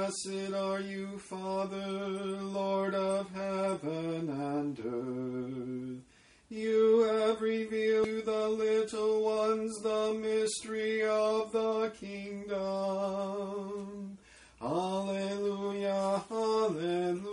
Blessed are you, Father, Lord of heaven and earth. You have revealed to the little ones the mystery of the kingdom. Alleluia, alleluia.